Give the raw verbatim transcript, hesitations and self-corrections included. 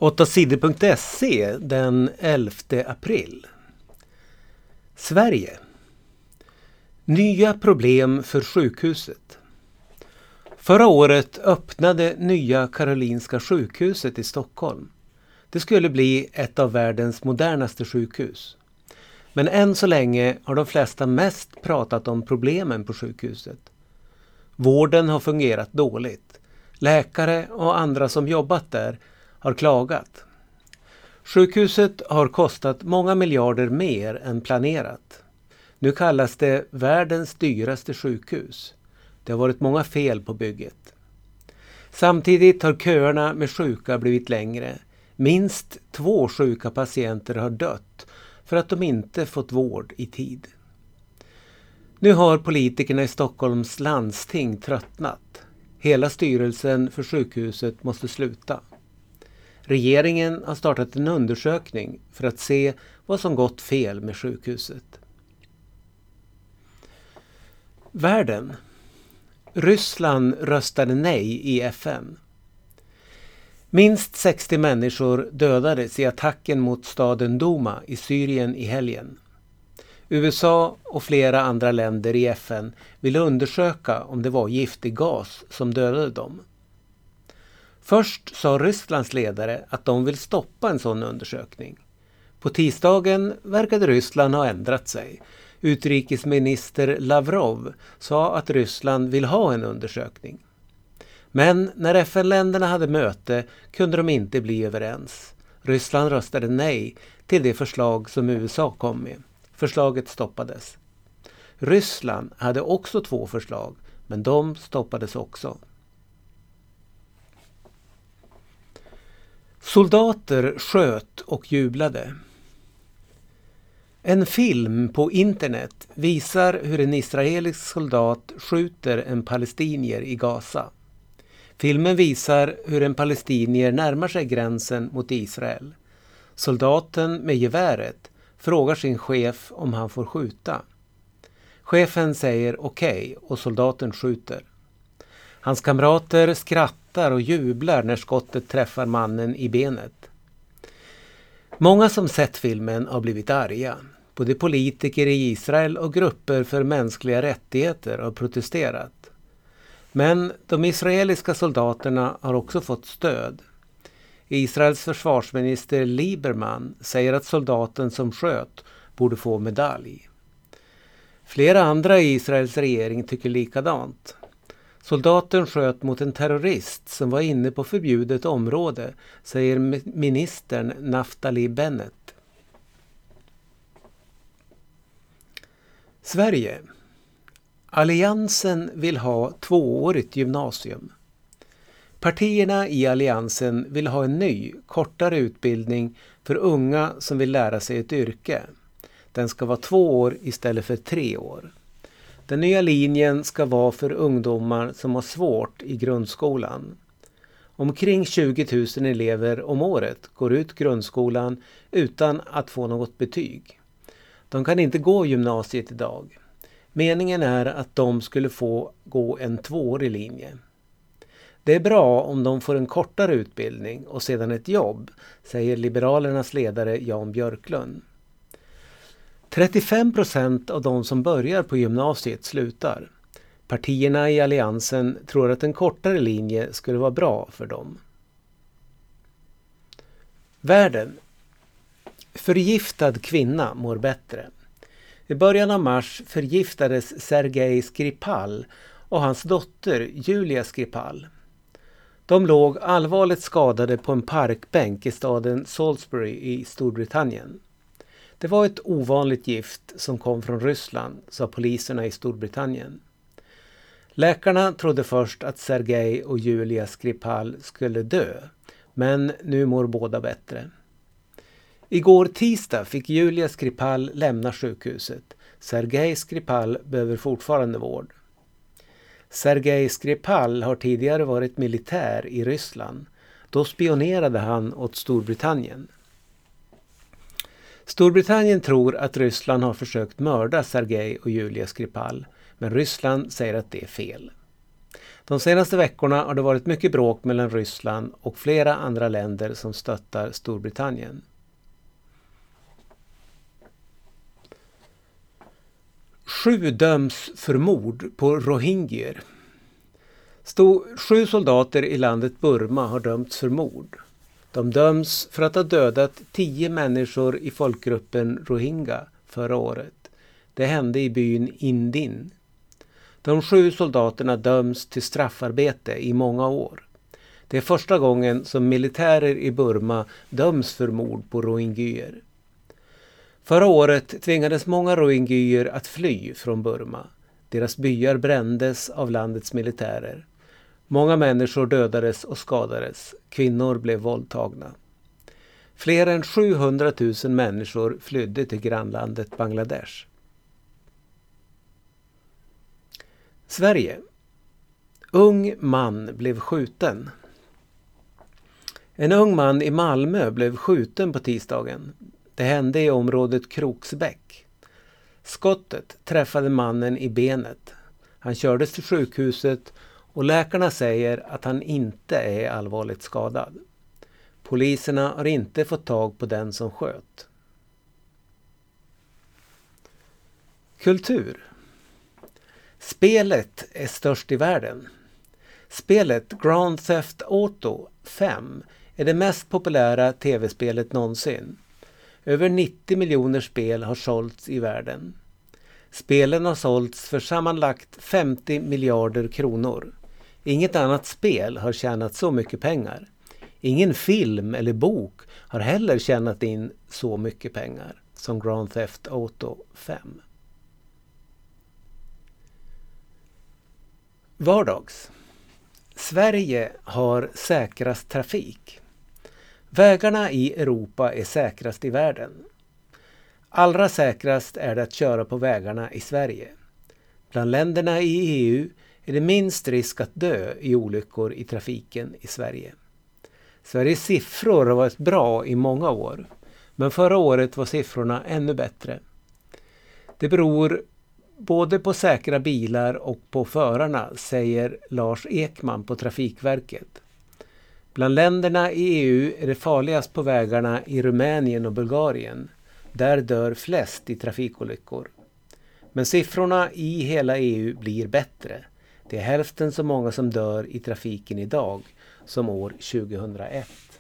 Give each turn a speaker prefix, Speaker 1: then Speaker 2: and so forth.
Speaker 1: åtta sidor punkt se den elfte april. Sverige. Nya problem för sjukhuset. Förra året öppnade Nya Karolinska sjukhuset i Stockholm. Det skulle bli ett av världens modernaste sjukhus. Men än så länge har de flesta mest pratat om problemen på sjukhuset. Vården har fungerat dåligt. Läkare och andra som jobbat där har klagat. Sjukhuset har kostat många miljarder mer än planerat. Nu kallas det världens dyraste sjukhus. Det har varit många fel på bygget. Samtidigt har köerna med sjuka blivit längre. Minst två sjuka patienter har dött för att de inte fått vård i tid. Nu har politikerna i Stockholms landsting tröttnat. Hela styrelsen för sjukhuset måste sluta. Regeringen har startat en undersökning för att se vad som gått fel med sjukhuset. Världen. Ryssland röstade nej i F N. Minst sextio människor dödades i attacken mot staden Duma i Syrien i helgen. U S A och flera andra länder i F N ville undersöka om det var giftig gas som dödade dem. Först sa Rysslands ledare att de vill stoppa en sån undersökning. På tisdagen verkade Ryssland ha ändrat sig. Utrikesminister Lavrov sa att Ryssland vill ha en undersökning. Men när F N-länderna hade möte kunde de inte bli överens. Ryssland röstade nej till det förslag som U S A kom med. Förslaget stoppades. Ryssland hade också två förslag, men de stoppades också. Soldater sköt och jublade. En film på internet visar hur en israelisk soldat skjuter en palestinier i Gaza. Filmen visar hur en palestinier närmar sig gränsen mot Israel. Soldaten med geväret frågar sin chef om han får skjuta. Chefen säger okej och soldaten skjuter. Hans kamrater skrattar och jublar när skottet träffar mannen i benet. Många som sett filmen har blivit arga. Både politiker i Israel och grupper för mänskliga rättigheter har protesterat. Men de israeliska soldaterna har också fått stöd. Israels försvarsminister Lieberman säger att soldaten som sköt borde få medalj. Flera andra i Israels regering tycker likadant. Soldaten sköt mot en terrorist som var inne på förbjudet område, säger ministern Naftali Bennett. Sverige. Alliansen vill ha tvåårigt gymnasium. Partierna i alliansen vill ha en ny, kortare utbildning för unga som vill lära sig ett yrke. Den ska vara två år istället för tre år. Den nya linjen ska vara för ungdomar som har svårt i grundskolan. Omkring tjugo tusen elever om året går ut grundskolan utan att få något betyg. De kan inte gå gymnasiet idag. Meningen är att de skulle få gå en tvåårig linje. Det är bra om de får en kortare utbildning och sedan ett jobb, säger Liberalernas ledare Jan Björklund. trettiofem procent av de som börjar på gymnasiet slutar. Partierna i alliansen tror att en kortare linje skulle vara bra för dem. Världen. Förgiftad kvinna mår bättre. I början av mars förgiftades Sergej Skripal och hans dotter Julia Skripal. De låg allvarligt skadade på en parkbänk i staden Salisbury i Storbritannien. Det var ett ovanligt gift som kom från Ryssland, sa poliserna i Storbritannien. Läkarna trodde först att Sergej och Julia Skripal skulle dö, men nu mår båda bättre. Igår tisdag fick Julia Skripal lämna sjukhuset. Sergej Skripal behöver fortfarande vård. Sergej Skripal har tidigare varit militär i Ryssland. Då spionerade han åt Storbritannien. Storbritannien tror att Ryssland har försökt mörda Sergej och Julia Skripal, men Ryssland säger att det är fel. De senaste veckorna har det varit mycket bråk mellan Ryssland och flera andra länder som stöttar Storbritannien. Sju döms för mord på rohingyer. Stå, sju soldater i landet Burma har dömts för mord. De döms för att ha dödat tio människor i folkgruppen rohingya förra året. Det hände i byn Indin. De sju soldaterna döms till straffarbete i många år. Det är första gången som militärer i Burma döms för mord på rohingyer. Förra året tvingades många rohingyer att fly från Burma. Deras byar brändes av landets militärer. Många människor dödades och skadades. Kvinnor blev våldtagna. Fler än sjuhundratusen människor flydde till grannlandet Bangladesh. Sverige. Ung man blev skjuten. En ung man i Malmö blev skjuten på tisdagen. Det hände i området Kroksbäck. Skottet träffade mannen i benet. Han kördes till sjukhuset och läkarna säger att han inte är allvarligt skadad. Poliserna har inte fått tag på den som sköt. Kultur. Spelet är störst i världen. Spelet Grand Theft Auto fem är det mest populära tv-spelet någonsin. Över nittio miljoner spel har sålts i världen. Spelen har sålts för sammanlagt femtio miljarder kronor. Inget annat spel har tjänat så mycket pengar. Ingen film eller bok har heller tjänat in så mycket pengar som Grand Theft Auto fem. Vardags. Sverige har säkrast trafik. Vägarna i Europa är säkrast i världen. Allra säkrast är det att köra på vägarna i Sverige. Bland länderna i E U är det minst risk att dö i olyckor i trafiken i Sverige. Sveriges siffror har varit bra i många år, men förra året var siffrorna ännu bättre. Det beror både på säkra bilar och på förarna, säger Lars Ekman på Trafikverket. Bland länderna i E U är det farligast på vägarna i Rumänien och Bulgarien. Där dör flest i trafikolyckor. Men siffrorna i hela E U blir bättre. Det är hälften så många som dör i trafiken idag som år tjugohundraett.